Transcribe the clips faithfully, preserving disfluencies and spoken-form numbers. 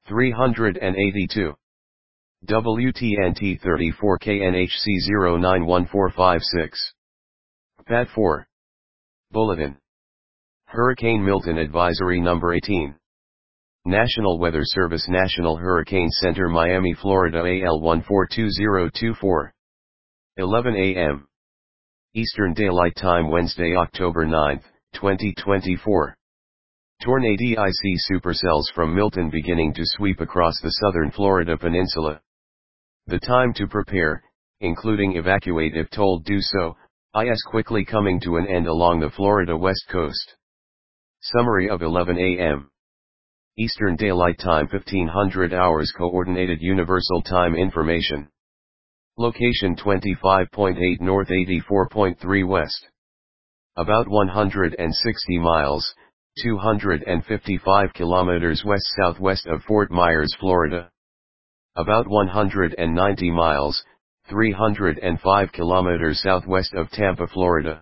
three hundred eighty-two. W T N T thirty-four K N H C zero nine one four five six. P A D four. Bulletin. Hurricane Milton Advisory Number eighteen. National Weather Service National Hurricane Center Miami, Florida A L one four two zero two four. eleven A M Eastern Daylight Time, Wednesday, October ninth, twenty twenty-four. Tornadic supercells from Milton beginning to sweep across the southern Florida peninsula. The time to prepare, including evacuate if told do so, is quickly coming to an end along the Florida west coast. Summary of eleven A M Eastern Daylight Time, fifteen hundred hours Coordinated Universal Time Information. Location twenty-five point eight north, eighty-four point three west. About one hundred sixty miles, two hundred fifty-five kilometers west-southwest of Fort Myers, Florida. About one hundred ninety miles, three hundred five kilometers southwest of Tampa, Florida.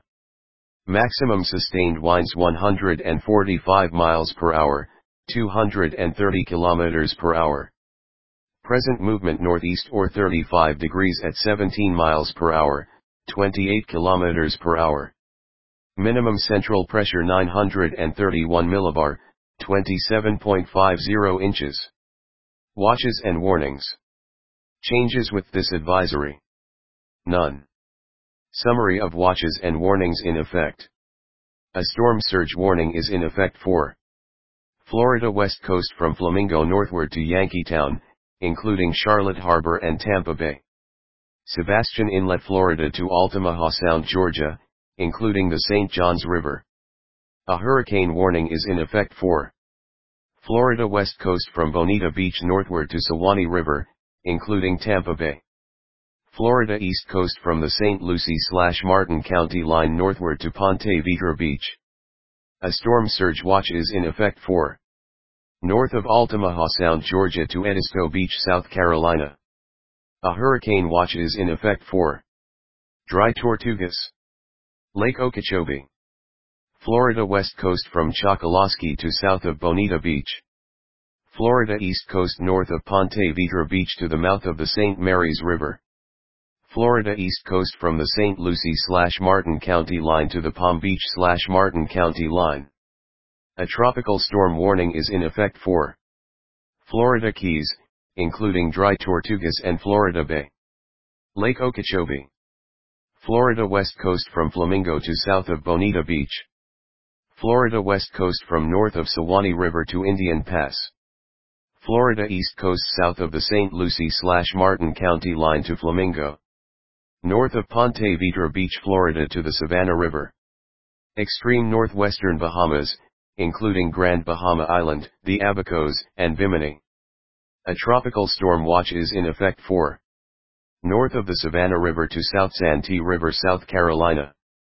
Maximum sustained winds one hundred forty-five miles per hour, two hundred thirty kilometers per hour. Present movement northeast or thirty-five degrees at seventeen miles per hour, twenty-eight kilometers per hour. Minimum central pressure nine hundred thirty-one millibar, twenty-seven point five zero inches. Watches and warnings. Changes with this advisory. None. Summary of watches and warnings in effect. A storm surge warning is in effect for Florida West Coast from Flamingo northward to Yankeetown, including Charlotte Harbor and Tampa Bay. Sebastian Inlet, Florida to Altamaha Sound, Georgia, including the Saint Johns River. A hurricane warning is in effect for Florida West Coast from Bonita Beach northward to Suwannee River, including Tampa Bay. Florida East Coast from the Saint Lucie/Martin County line northward to Ponte Vedra Beach. A storm surge watch is in effect for north of Altamaha Sound, Georgia to Edisto Beach, South Carolina. A hurricane watch is in effect for Dry Tortugas, Lake Okeechobee. Florida West Coast from Chokoloskee to south of Bonita Beach. Florida East Coast north of Ponte Vedra Beach to the mouth of the Saint Mary's River. Florida East Coast from the Saint Lucie/Martin County line to the Palm Beach/Martin County line. A tropical storm warning is in effect for Florida Keys, including Dry Tortugas and Florida Bay. Lake Okeechobee. Florida West Coast from Flamingo to south of Bonita Beach. Florida West Coast from north of Suwannee River to Indian Pass. Florida East Coast south of the Saint Lucie/Martin County line to Flamingo. North of Ponte Vedra Beach, Florida to the Savannah River. Extreme northwestern Bahamas, including Grand Bahama Island, the Abacos, and Bimini. A tropical storm watch is in effect for north of the Savannah River to South Santee River, South Carolina.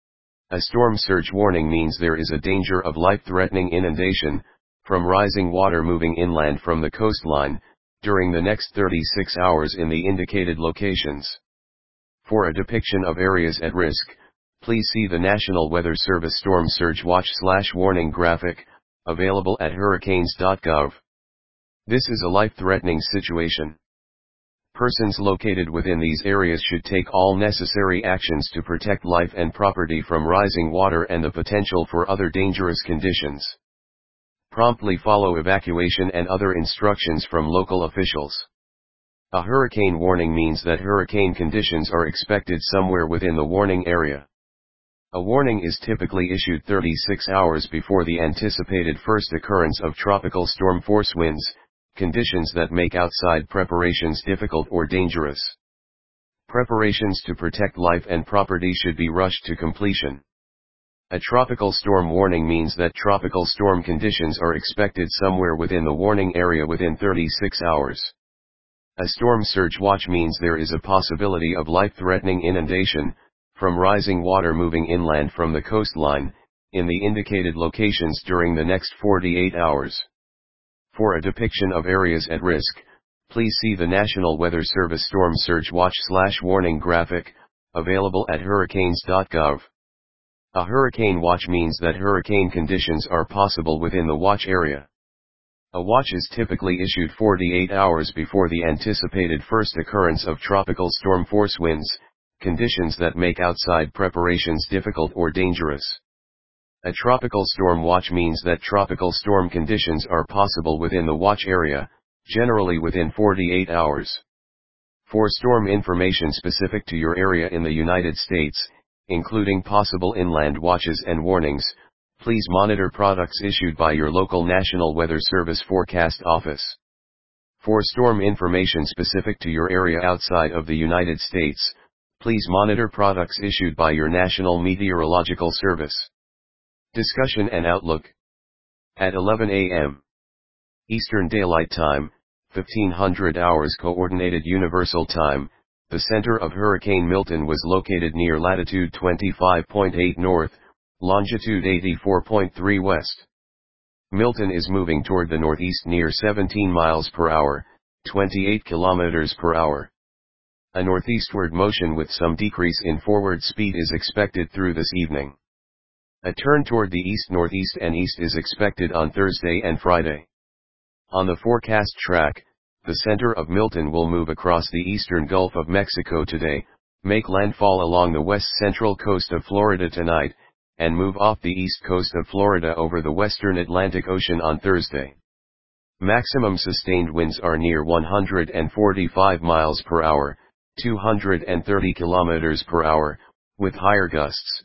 A storm surge warning means there is a danger of life-threatening inundation from rising water moving inland from the coastline during the next thirty-six hours in the indicated locations. For a depiction of areas at risk, please see the National Weather Service Storm Surge Watch/Warning graphic, available at hurricanes dot gov. This is a life-threatening situation. Persons located within these areas should take all necessary actions to protect life and property from rising water and the potential for other dangerous conditions. Promptly follow evacuation and other instructions from local officials. A hurricane warning means that hurricane conditions are expected somewhere within the warning area. A warning is typically issued thirty-six hours before the anticipated first occurrence of tropical storm force winds, conditions that make outside preparations difficult or dangerous. Preparations to protect life and property should be rushed to completion. A tropical storm warning means that tropical storm conditions are expected somewhere within the warning area within thirty-six hours. A storm surge watch means there is a possibility of life-threatening inundation from rising water moving inland from the coastline in the indicated locations during the next forty-eight hours. For a depiction of areas at risk, please see the National Weather Service Storm Surge Watch/Warning graphic, available at hurricanes dot gov. A hurricane watch means that hurricane conditions are possible within the watch area. A watch is typically issued forty-eight hours before the anticipated first occurrence of tropical storm force winds, conditions that make outside preparations difficult or dangerous. A tropical storm watch means that tropical storm conditions are possible within the watch area, generally within forty-eight hours. For storm information specific to your area in the United States, including possible inland watches and warnings, please monitor products issued by your local National Weather Service Forecast Office. For storm information specific to your area outside of the United States, please monitor products issued by your National Meteorological Service. Discussion and outlook. At eleven a m Eastern Daylight Time, fifteen hundred hours Coordinated Universal Time, the center of Hurricane Milton was located near latitude twenty-five point eight north, longitude eighty-four point three west. Milton is moving toward the northeast near seventeen miles per hour, twenty-eight kilometers per hour. A northeastward motion with some decrease in forward speed is expected through this evening. A turn toward the east-northeast and east is expected on Thursday and Friday. On the forecast track, the center of Milton will move across the eastern Gulf of Mexico today, make landfall along the west-central coast of Florida tonight, and move off the east coast of Florida over the western Atlantic Ocean on Thursday. Maximum sustained winds are near one hundred forty-five miles per hour, two hundred thirty kilometers per hour, with higher gusts.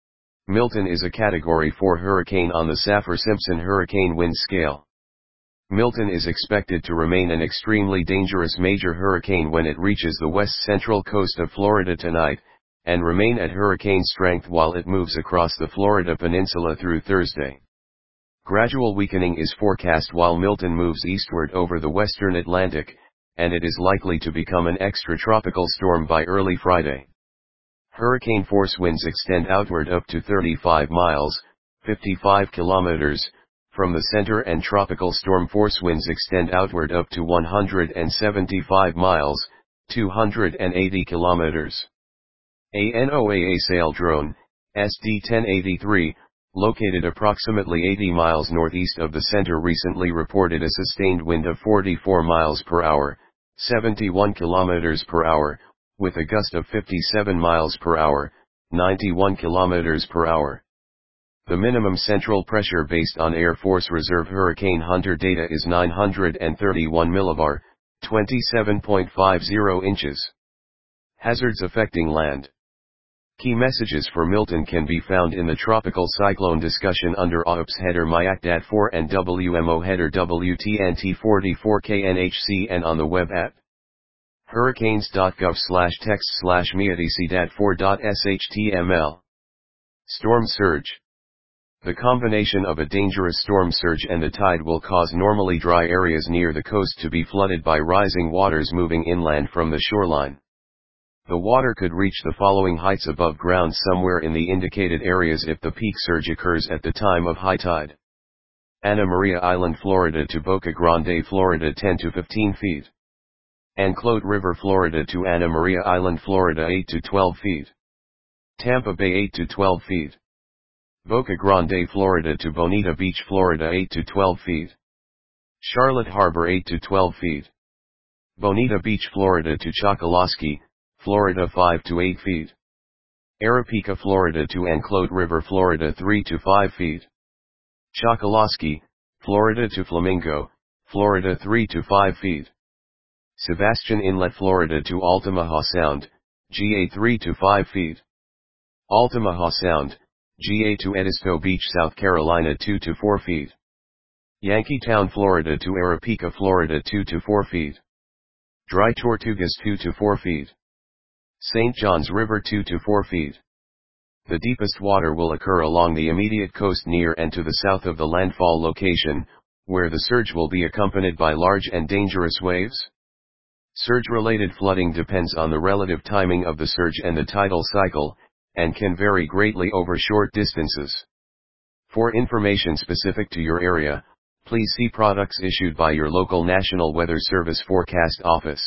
Milton is a Category four hurricane on the Saffir-Simpson hurricane wind scale. Milton is expected to remain an extremely dangerous major hurricane when it reaches the west-central coast of Florida tonight, and remain at hurricane strength while it moves across the Florida peninsula through Thursday. Gradual weakening is forecast while Milton moves eastward over the western Atlantic, and it is likely to become an extratropical storm by early Friday. Hurricane force winds extend outward up to thirty-five miles, fifty-five kilometers, from the center, and tropical storm force winds extend outward up to one hundred seventy-five miles, two hundred eighty kilometers. A NOAA sail drone, S D ten eighty-three, located approximately eighty miles northeast of the center, recently reported a sustained wind of forty-four miles per hour, seventy-one kilometers per hour, with a gust of fifty-seven miles per hour, ninety-one kilometers per hour. The minimum central pressure based on Air Force Reserve Hurricane Hunter data is nine hundred thirty-one millibar, twenty-seven point five zero inches. Hazards affecting land. Key messages for Milton can be found in the tropical cyclone discussion under O P S header M I A C D A T four and W M O header W T N T forty-four K N H C and on the web at hurricanes dot gov slash text slash M I A D C D A T four dot S H T M L. Storm surge. The combination of a dangerous storm surge and the tide will cause normally dry areas near the coast to be flooded by rising waters moving inland from the shoreline. The water could reach the following heights above ground somewhere in the indicated areas if the peak surge occurs at the time of high tide. Anna Maria Island, Florida to Boca Grande, Florida ten to fifteen feet. Anclote River, Florida to Anna Maria Island, Florida eight to twelve feet. Tampa Bay eight to twelve feet. Boca Grande, Florida to Bonita Beach, Florida eight to twelve feet. Charlotte Harbor eight to twelve feet. Bonita Beach, Florida to Chokoloskee, Florida five to eight feet. Arapika, Florida to Anclote River, Florida three to five feet. Chokoloskee, Florida to Flamingo, Florida three to five feet. Sebastian Inlet, Florida to Altamaha Sound, G A three to five feet. Altamaha Sound, G A to Edisto Beach, South Carolina two to four feet. Yankeetown, Florida to Arapika, Florida two to four feet. Dry Tortugas two to four feet. Saint Johns River two to four feet. The deepest water will occur along the immediate coast near and to the south of the landfall location, where the surge will be accompanied by large and dangerous waves. Surge-related flooding depends on the relative timing of the surge and the tidal cycle, and can vary greatly over short distances. For information specific to your area, please see products issued by your local National Weather Service Forecast Office.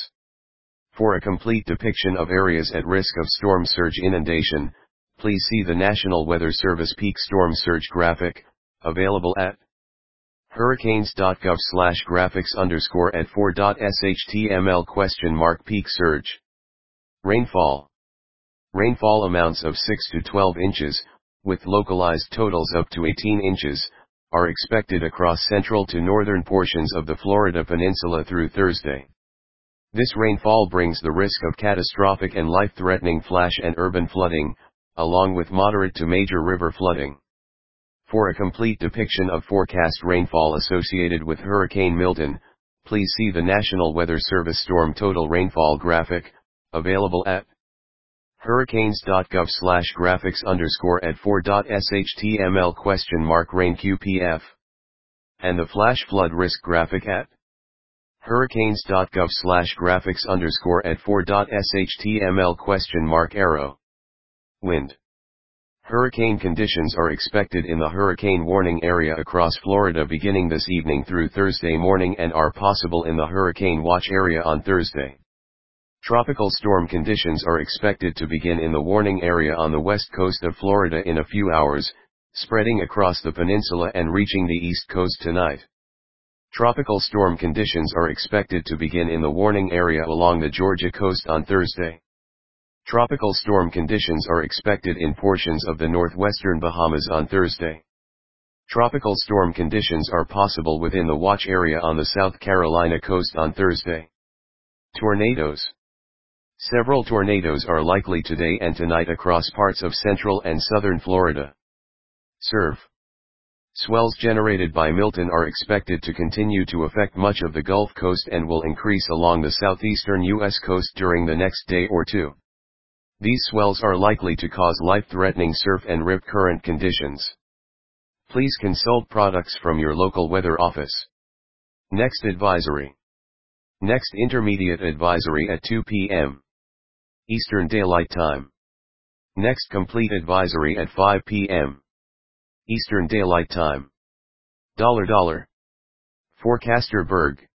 For a complete depiction of areas at risk of storm surge inundation, please see the National Weather Service Peak Storm Surge graphic, available at Hurricanes.gov slash graphics underscore at four.shtml question mark peak surge. Rainfall. Rainfall amounts of six to twelve inches, with localized totals up to eighteen inches, are expected across central to northern portions of the Florida Peninsula through Thursday. This rainfall brings the risk of catastrophic and life-threatening flash and urban flooding, along with moderate to major river flooding. For a complete depiction of forecast rainfall associated with Hurricane Milton, please see the National Weather Service Storm Total Rainfall graphic, available at hurricanes.gov slash graphics underscore at four.shtml question mark rain Q P F, and the flash flood risk graphic at hurricanes.gov slash graphics underscore at four.shtml question mark arrow. Wind. Hurricane conditions are expected in the hurricane warning area across Florida beginning this evening through Thursday morning and are possible in the hurricane watch area on Thursday. Tropical storm conditions are expected to begin in the warning area on the west coast of Florida in a few hours, spreading across the peninsula and reaching the east coast tonight. Tropical storm conditions are expected to begin in the warning area along the Georgia coast on Thursday. Tropical storm conditions are expected in portions of the northwestern Bahamas on Thursday. Tropical storm conditions are possible within the watch area on the South Carolina coast on Thursday. Tornadoes. Several tornadoes are likely today and tonight across parts of central and southern Florida. Surf. Swells generated by Milton are expected to continue to affect much of the Gulf Coast and will increase along the southeastern U S coast during the next day or two. These swells are likely to cause life-threatening surf and rip current conditions. Please consult products from your local weather office. Next advisory. Next intermediate advisory at two p m Eastern Daylight Time. Next complete advisory at five p m Eastern Daylight Time. Dollar dollar. Forecaster Berg.